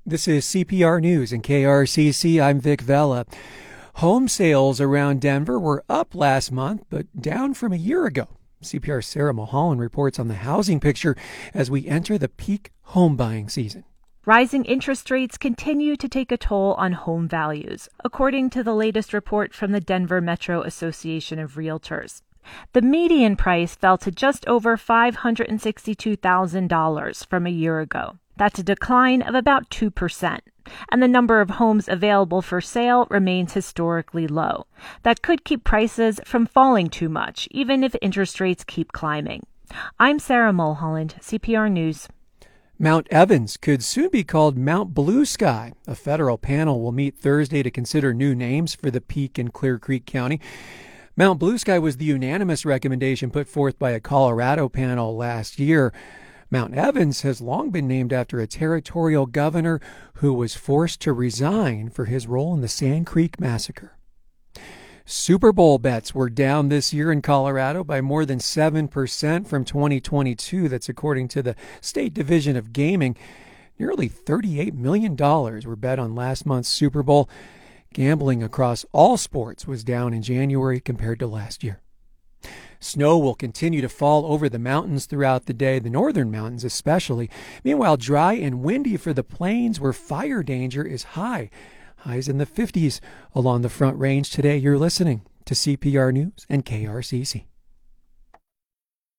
This is CPR News and KRCC. I'm Vic Vela. Home sales around Denver were up last month, but down from a year ago. CPR's Sarah Mulholland reports on the housing picture as we enter the peak home buying season. Rising interest rates continue to take a toll on home values, according to the latest report from the Denver Metro Association of Realtors. The median price fell to just over $562,000 from a year ago. That's a decline of about 2%, and the number of homes available for sale remains historically low. That could keep prices from falling too much, even if interest rates keep climbing. I'm Sarah Mulholland, CPR News. Mount Evans could soon be called Mount Blue Sky. A federal panel will meet Thursday to consider new names for the peak in Clear Creek County. Mount Blue Sky was the unanimous recommendation put forth by a Colorado panel last year. Mount Evans has long been named after a territorial governor who was forced to resign for his role in the Sand Creek Massacre. Super Bowl bets were down this year in Colorado by more than 7% from 2022. That's according to the State Division of Gaming. Nearly $38 million were bet on last month's Super Bowl. Gambling across all sports was down in January compared to last year. Snow will continue to fall over the mountains throughout the day, the northern mountains especially. Meanwhile, dry and windy for the plains where fire danger is high. Highs in the 50s along the Front Range today. You're listening to CPR News and KRCC.